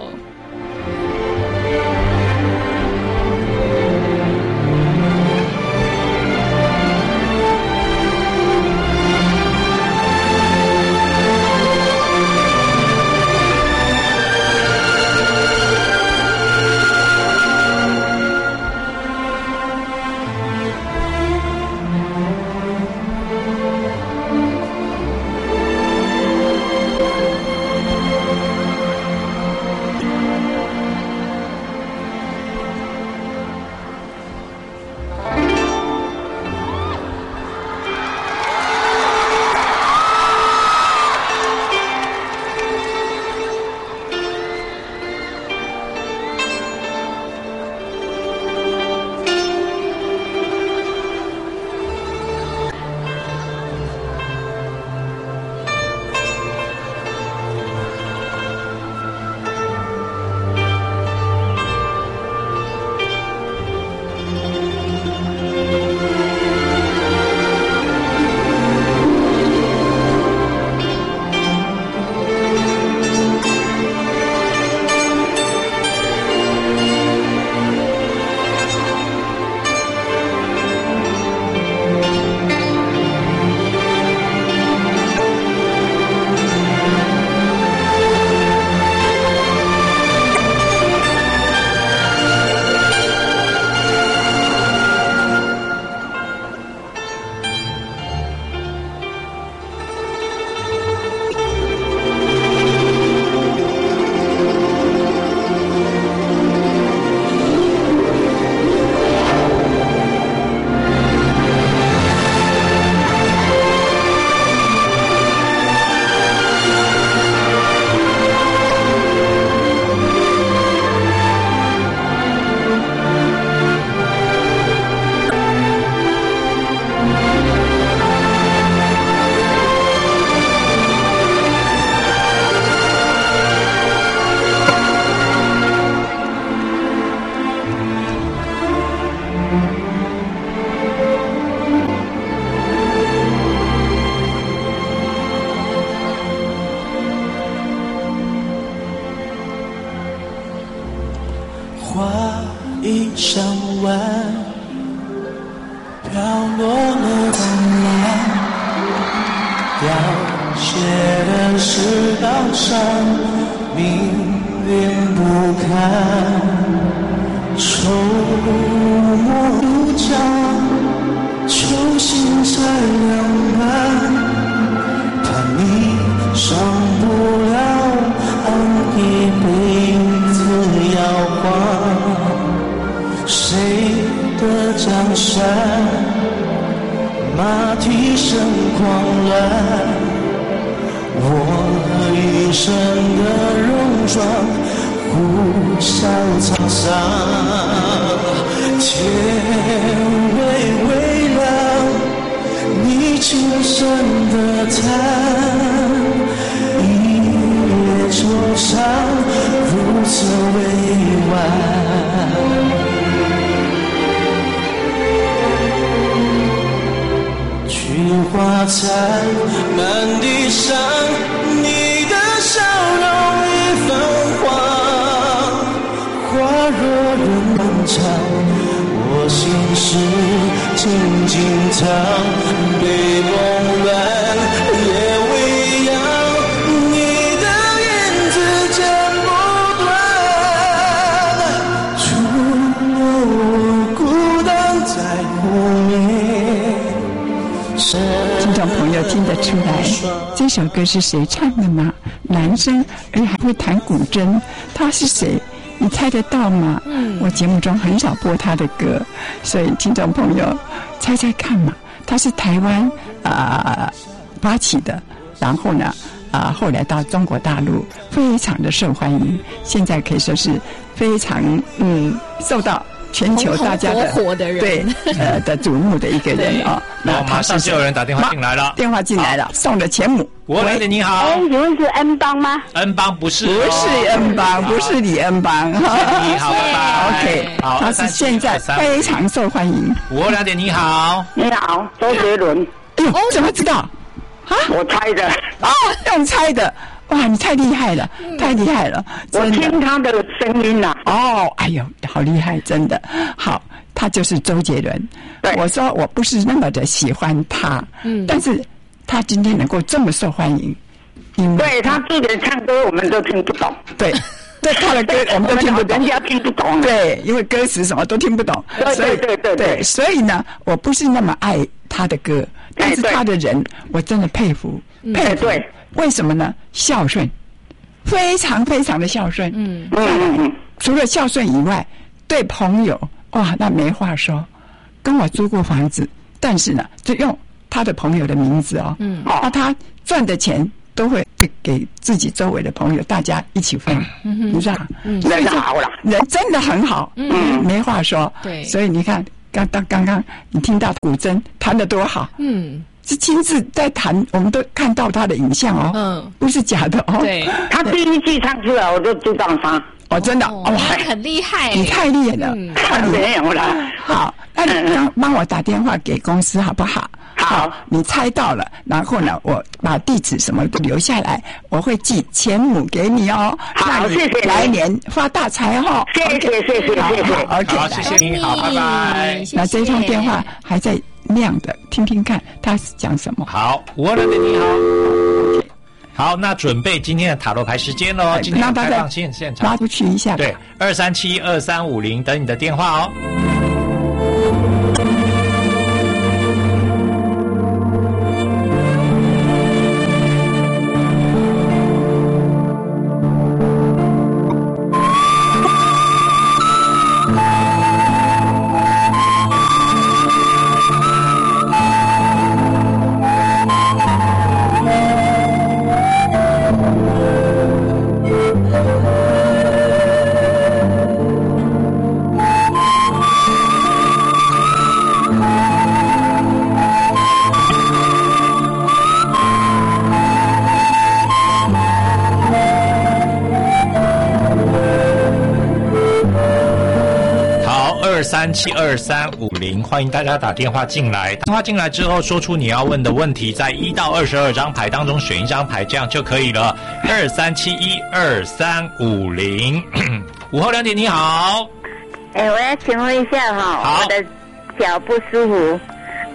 凋谢的是道上命运不堪，愁墨如胶，秋心才两半，怕你伤不了一辈子摇晃。谁的江山马蹄声狂乱，我一生的戎装呼啸沧桑。天微微亮，你轻声的叹，一夜惆怅如此委婉。菊花残，满地伤，你的笑容已泛黄。花若人漫长，我心事静静藏。被梦伴夜未央，你的影子剪不断。除了我孤单在湖面。 听众朋友听得出来这首歌是谁唱的吗？男生而且还会弹古筝，他是谁？你猜得到吗？嗯，我节目中很少播他的歌，所以听众朋友猜猜看嘛。他是台湾啊、呃、发起的，然后呢啊、呃、后来到中国大陆非常的受欢迎，现在可以说是非常嗯受到全球大家的红红火火的人对呃的瞩目的一个人啊。 那马上就有人打电话进来了， 电话进来了，送了钱母。 喂，你好。 哎，请问是恩邦吗？ 恩邦不是， 不是恩邦，不是李恩邦。 你好，拜拜。 OK， 好，他是现在非常受欢迎。 五二两点，你好。 你好，周杰伦。 哎呦，怎么知道？啊， 我猜的。 哦，用猜的。哇，你太厉害了，嗯、太厉害了！ 我听他的声音呐、 啊。哦，哎呦，好厉害，真的好。他就是周杰伦。我说我不是那么的喜欢他，嗯，但是他今天能够这么受欢迎， 因为对他自己唱歌我们都听不懂。 对，对他的歌我们都听不懂， 人家听不懂。 对，因为歌词什么都听不懂。 对对对对对， 所以呢，我不是那么爱他的歌，但是他的人我真的佩服佩服。对，为什么呢？孝顺，非常非常的孝顺。嗯嗯嗯。除了孝顺以外，对朋友。哇，那没话说，跟我租过房子，但是呢，就用他的朋友的名字哦，嗯，那他赚的钱都会给自己周围的朋友，大家一起分，嗯、你知道？嗯， 人好了， 人真的很好，嗯，没话说， 对， 所以你看，刚刚刚刚你听到古筝弹得多好，嗯，是亲自在弹，我们都看到他的影像哦，嗯，不是假的哦， 对， 他第一句唱出来我就知道他。 哦，真的哦， 很厉害， 你太厉害了， 嗯、 太没有了。 好，那你刚帮我打电话给公司好不好？ 好， 你猜到了，然后呢，我把地址什么都留下来，我会寄钱母给你哦。 好，谢谢。 来年发大财哦。 谢谢，谢谢，谢谢。 OK， 好，谢谢你，好，拜拜。 那这通电话还在亮的，听听看他讲什么。 好，五二零的你好。好，那准备今天的塔罗牌时间喽。今天开放现现场， 拉出去一下。 对，二三七二三五零，等你的电话哦。三七二三五零，欢迎大家打电话进来。电话进来之后，说出你要问的问题，在一到二十二张牌当中选一张牌，这样就可以了。二三七一二三五零，午后两点，你好。 哎，我要请问一下哈、哦，我的脚不舒服，啊，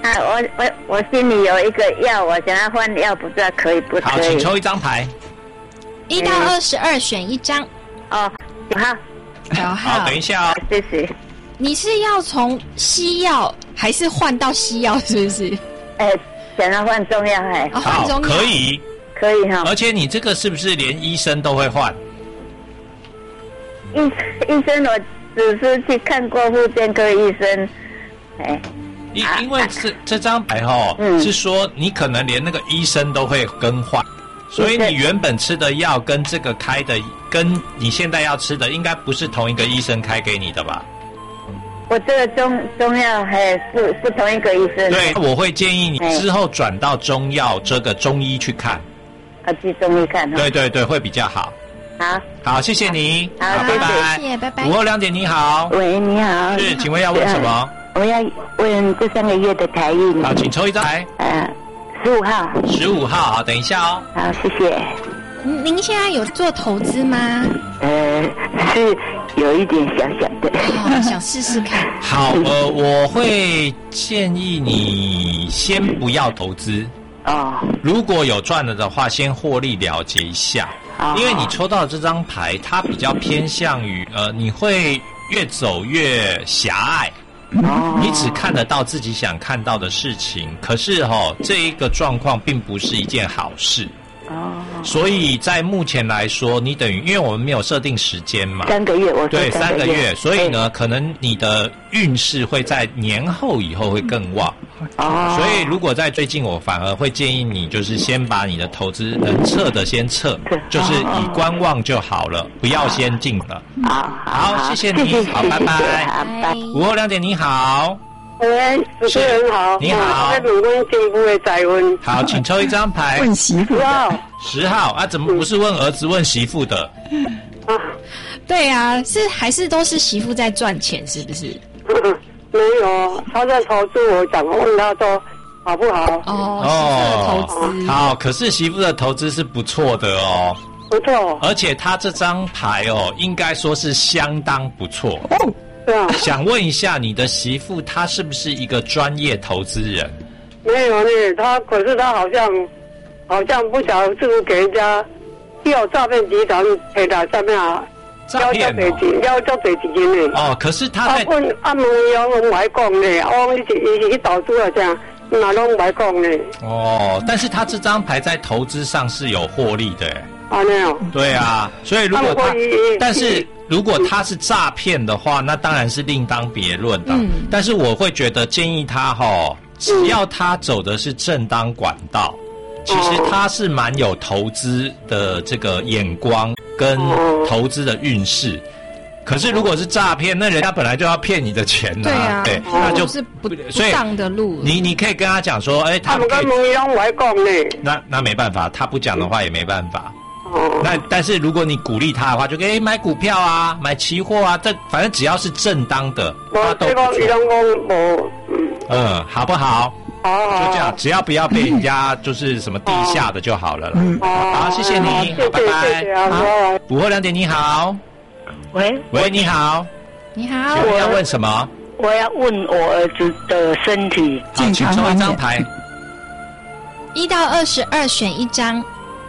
啊，我我我心里有一个药，我想要换药，不知道可以不可以？ 好，请抽一张牌。 一到二十二选一张。 哦，九号。 九号。 好，等一下哦。 谢谢。 你是要从西药还是换到西药？是不是？ 哎，想要换中药哎。 哦，换中药可以。 可以哈。 而且你这个是不是连医生都会换？ 医医生，我只是去看过妇健科医生，哎。 因因为这这张牌哦，嗯、是说你可能连那个医生都会更换，所以你原本吃的药跟这个开的，跟你现在要吃的，应该不是同一个医生开给你的吧？ 我这个中中药还是是同一个医生。 对，我会建议你之后转到中药这个中医去看。 啊，去中医看。 对对对，会比较好。 好， 好，谢谢你。 好， 拜拜， 谢谢，拜拜。 午后两点，你好。 喂，你好。 是，请问要问什么？ 我要问这三个月的台运。 好，请抽一张牌。 呃，十五号。 十五号，好，等一下哦。 好，谢谢。 您现在有做投资吗？ 呃，是有一点小小的。 哦，想试试看。 好，呃，我会建议你先不要投资。 哦。 如果有赚了的话，先获利了结一下。哦。因为你抽到这张牌，它比较偏向于呃，你会越走越狭隘。哦，你只看得到自己想看到的事情，可是哦，这一个状况并不是一件好事。哦，所以在目前来说，你等于因为我们没有设定时间嘛， 三个月，我对三个月，所以呢，可能你的运势会在年后以后会更旺。哦，所以如果在最近，我反而会建议你，就是先把你的投资能撤的先撤，就是以观望就好了，不要先进了。好，好，谢谢你，好，拜拜。午后两点，你好。 喂，主持人好， 你好， 我问问媳妇的财运。 好，请抽一张牌。 问媳妇的十号啊？怎么不是问儿子，问媳妇的？ 啊， 对啊，是还是都是媳妇在赚钱，是不是？ 没有，他在投资，我想问他说好不好？ 哦，媳妇的投资好，可是媳妇的投资是不错的哦， 不错， 而且他这张牌哦，应该说是相当不错。 哦，对啊。 想问一下，你的媳妇她是不是一个专业投资人？ 没有呢，他可是他好像好像不晓得是不是给人家要诈骗集团赔在上面啊。 诈骗哦，要做北京的哦，可是他在问阿问要拢唔讲呢，我一直一直去投资啊，这样哪拢唔讲呢？ 哦，但是他这张牌在投资上是有获利的， 啊，没有。 对啊，所以如果他，但是如果他是诈骗的话，那当然是另当别论的。嗯，但是我会觉得建议他哈，只要他走的是正当管道，其实他是蛮有投资的这个眼光。跟投资的运势，可是如果是诈骗，那人家本来就要骗你的钱呐、 啊，对啊， 对，那就是不不当的路。 你你可以跟他讲说，哎、欸，他们跟蒙阳来讲呢， 那那没办法，他不讲的话也没办法。哦，那但是如果你鼓励他的话，就可以买股票啊，买期货啊，这反正只要是正当的，他都不错。嗯，好不好？ 哦， 就这样，只要不要被人家就是什么地下的就好了啦。嗯，好，谢谢你，好，拜拜。好，午后两点，你好。 喂喂，你好， 你好， 请问要问什么？ 我要问我儿子的身体健康方面。请抽一张牌。 一到二十二选一张。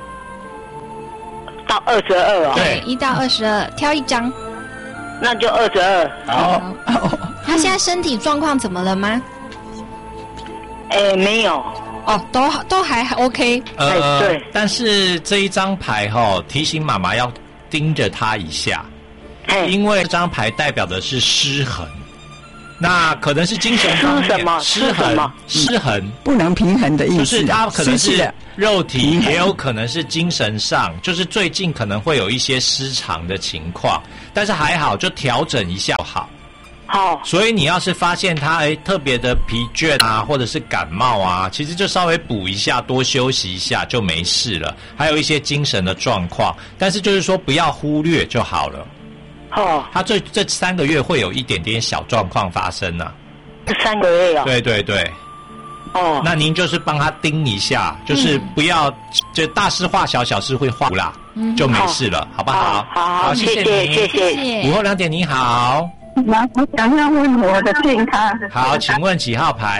到二十二啊？ 对，一到二十二，挑一张。 那就二十二。 好。 他现在身体状况怎么了吗？ 哎，没有哦，都都还 OK。 呃，对，但是这一张牌哈、哦，提醒妈妈要盯着他一下，因为这张牌代表的是失衡，那可能是精神方面失什么失衡，失衡不能平衡的意思， 就是他可能是肉体，也有可能是精神上，就是最近可能会有一些失常的情况，但是还好，就调整一下好。 好， 所以你要是发现他哎特别的疲倦啊，或者是感冒啊，其实就稍微补一下，多休息一下就没事了。还有一些精神的状况，但是就是说不要忽略就好了。 哦， 他这这三个月会有一点点小状况发生啊。 这三个月啊？ 对对对。 哦， 那您就是帮他盯一下，就是不要、嗯、就大事化小，小事会化无啦、嗯，就没事了，好不好？ 好，好， 好，谢谢你， 谢谢。 午后两点，你好。 我想要问我的健康。 好，请问几号牌？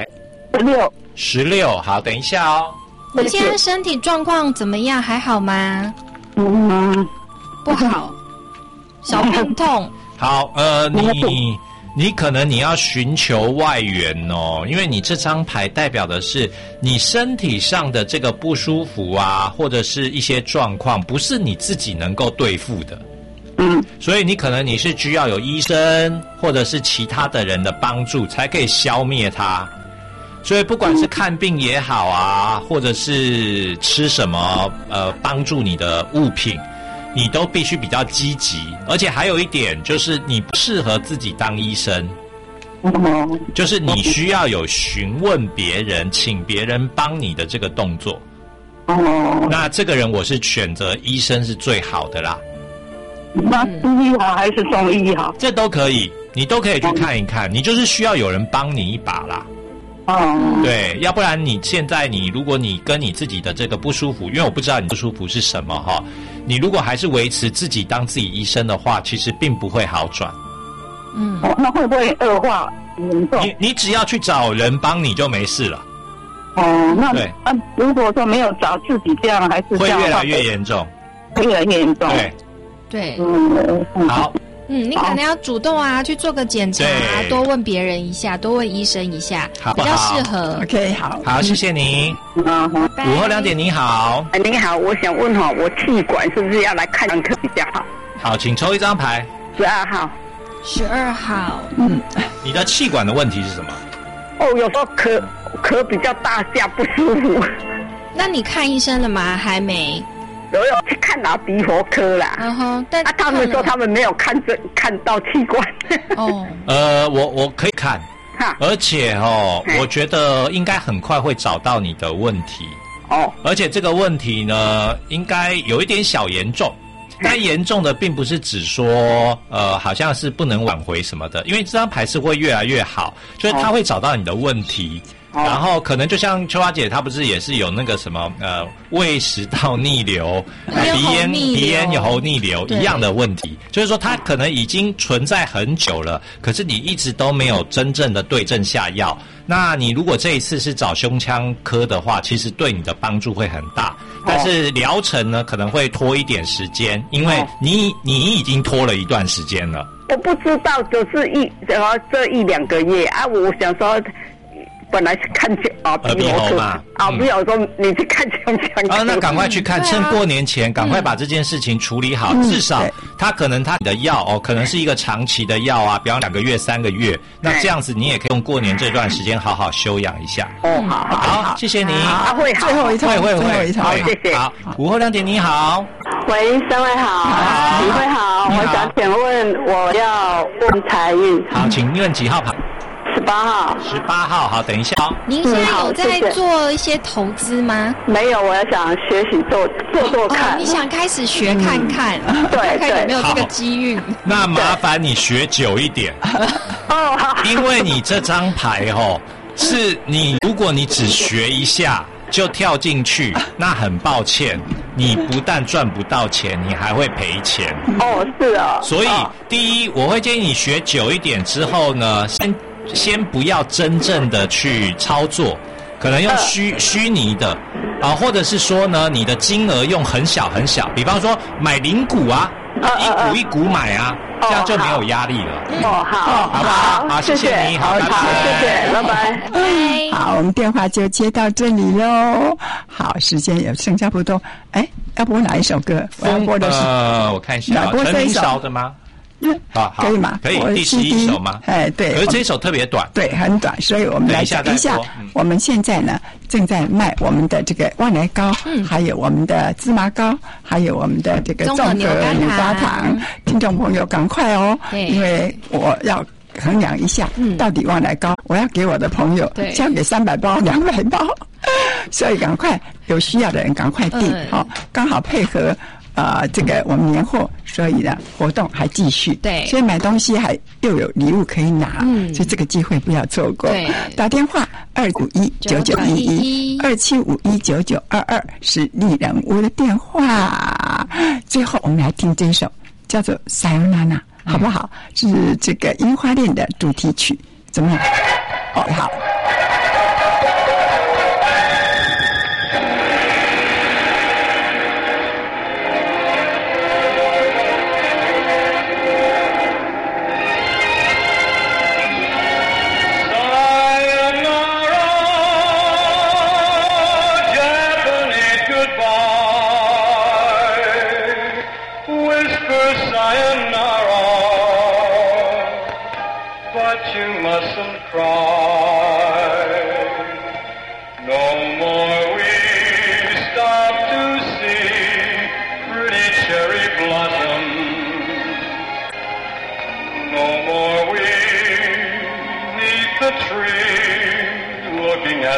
十六， 十六，好，等一下哦。 你现在身体状况怎么样？还好吗？ 嗯， 不好，小病痛。 好，呃，你你可能你要寻求外援哦，因为你这张牌代表的是你身体上的这个不舒服啊，或者是一些状况，不是你自己能够对付的。 嗯， 所以你可能你是需要有医生或者是其他的人的帮助，才可以消灭它。所以不管是看病也好啊，或者是吃什么呃帮助你的物品，你都必须比较积极。而且还有一点就是你不适合自己当医生，就是你需要有询问别人，请别人帮你的这个动作。那这个人我是选择医生是最好的啦。 那西医好还是中医好？ 这都可以，你都可以去看一看。你就是需要有人帮你一把啦。 哦， 对，要不然你现在你如果你跟你自己的这个不舒服，因为我不知道你不舒服是什么哈，你如果还是维持自己当自己医生的话，其实并不会好转。 嗯， 哦，那会不会恶化严重？ 你你只要去找人帮你就没事了。 哦，那对啊，如果说没有找自己这样，还是会越来越严重， 会越来越严重。 对对， 嗯， 好。 嗯，你可能要主动啊，去做个检查，多问别人一下，多问医生一下， 好不好比较适合。 OK， 好， 好，谢谢你。 嗯， 午后两点，你好。 哎，你好，我想问哈，我气管是不是要来看科比较好？ 好，请抽一张牌。 十二号。 十二号。 嗯， 你的气管的问题是什么？ 哦，有时候咳咳比较大下不舒服。 那你看医生了吗？还没。 有有去看脑鼻喉科啦， 嗯哼，但啊，他们说他们没有看这看到气管。 哦， 呃，我我可以看，而且哦，我觉得应该很快会找到你的问题。 哦， 而且这个问题呢，应该有一点小严重，但严重的并不是指说呃，好像是不能挽回什么的，因为这张牌是会越来越好，就是他会找到你的问题。然后可能就像秋花姐，她不是也是有那个什么呃胃食道逆流、鼻咽鼻咽喉逆流一样的问题，就是说它可能已经存在很久了，可是你一直都没有真正的对症下药。那你如果这一次是找胸腔科的话，其实对你的帮助会很大，但是疗程呢可能会拖一点时间，因为你你已经拖了一段时间了。 我不知道，就是一然后这一两个月啊，我想说。本来是看耳鼻喉嘛，耳鼻喉说你去看胸腔科啊，那赶快去看，趁过年前赶快把这件事情处理好，嗯、至少他可能他的药哦，可能是一个长期的药啊，比方两个月、三个月，那这样子你也可以用过年这段时间好好休养一下。 哦，好，好， 好，谢谢你。 好，会最后一套， 会会最后一套， 好，谢谢。 好，午后两点，你好。 喂，三位好，李慧好，我想请问我要问财运。 好，请问几号牌？ 十八号， 十八号，好，等一下哦。 您现在有在做一些投资吗？ 没有，我要想学习做做做看。 哦，你想开始学看看， 嗯、对， 看有没有这个机运。 那麻烦你学久一点哦，好， 因为你这张牌哦，是你如果你只学一下就跳进去，那很抱歉，你不但赚不到钱，你还会赔钱。 哦，是啊。 所以，哦、第一，我会建议你学久一点之后呢，先。先不要真正的去操作，可能用虚虚拟的啊，或者是说呢，你的金额用很小很小，比方说买零股啊，一股一股买啊，这样就没有压力了。 哦，好， 好不好？好，谢谢你，好，拜拜， 谢谢，拜拜。 好，我们电话就接到这里喽。好，时间也剩下不多，哎，要播哪一首歌？我要播的是呃，我看一下，陈明韶的吗？ 嗯， 好， 可以吗？ 可以，第十一首吗？ 哎，对。 可是这一首特别短， 对，很短，所以我们来讲一下。我们现在呢，正在卖我们的这个万来糕，嗯，还有我们的芝麻糕，还有我们的这个综合牛轧糖。听众朋友，赶快哦，因为我要衡量一下，到底万来糕我要给我的朋友，交给三百包、两百包，所以赶快有需要的人赶快订，好，刚好配合。啊、呃，这个我们年货，所以呢活动还继续， 对， 所以买东西还又有礼物可以拿，嗯，所以这个机会不要错过。 对， 打电话二五一九九一一二七五一九九二二是丽人屋的电话。最后我们来听这一首叫做《塞欧娜娜》，好不好？是这个樱花恋的主题曲，怎么样？哦，好。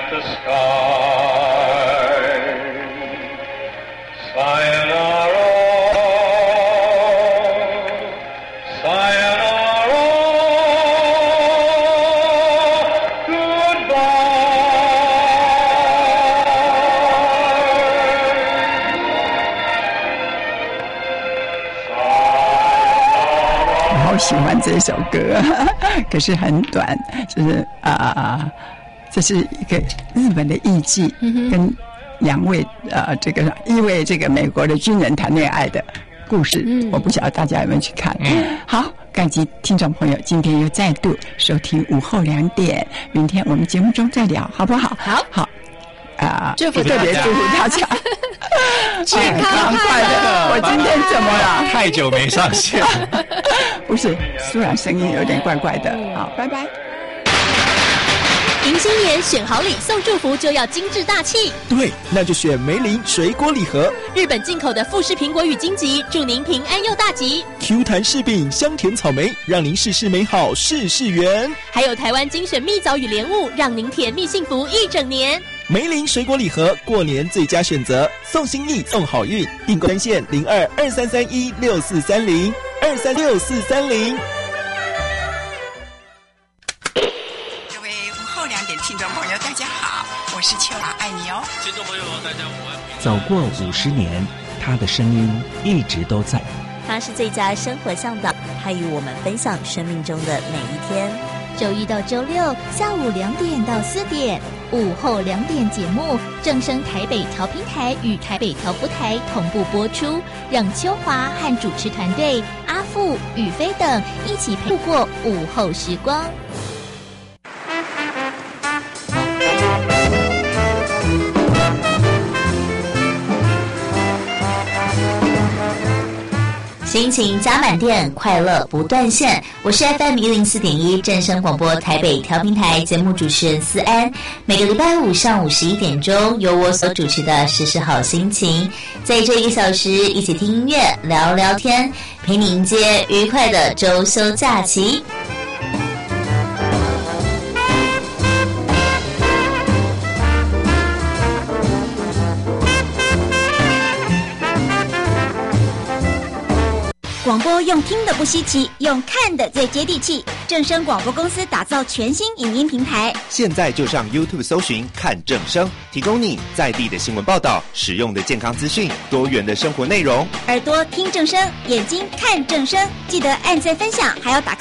the sky. Sayonara, sayonara, goodbye. 我好喜欢这首歌，可是很短，就是啊、呃，这是一个日本的艺伎，跟两位呃这个一位这个美国的军人谈恋爱的故事，嗯、我不晓得大家有没有去看。嗯、好，感激听众朋友今天又再度收听午后两点，明天我们节目中再聊，好不好？ 好， 好。啊， 祝福特别祝福大家健康快乐。 我今天怎么了？ 太久没上线， 不是，虽然声音有点怪怪的。好，拜拜。 迎新年选好礼送祝福就要精致大气， 对，那就选梅林水果礼盒， 日本进口的富士苹果与金桔，祝您平安又大吉。 Q 弹柿饼，香甜草莓，让您事事美好，事事圆。 还有台湾精选蜜枣与莲雾，让您甜蜜幸福一整年。 梅林水果礼盒，过年最佳选择，送心意，送好运。订购专线零二二三三一六四三零二三六四三零。 各位午后两点听众朋友，大家好，我是秋雅，爱你哦。 听众朋友，大家午安。 走过五十年，他的声音一直都在。 他是最佳生活向导，他与我们分享生命中的每一天。 周一到周六下午两点到四点，午后两点节目正声台北调频台与台北调布台同步播出，让秋华和主持团队阿富、宇飞等一起陪度过午后时光。 心情加满电，快乐不断线。我是 F M 一零四点一正声广播台北调频台节目主持人思安。每个礼拜五上午十一点钟，由我所主持的时时好心情，在这一个小时一起听音乐、聊聊天，陪你迎接愉快的周休假期。 广播用听的不稀奇，用看的最接地气。正声广播公司打造全新影音平台， 现在就上 YouTube 搜寻看正声，提供你在地的新闻报道、实用的健康资讯、多元的生活内容。 耳朵听正声，眼睛看正声，记得按赞分享，还要打开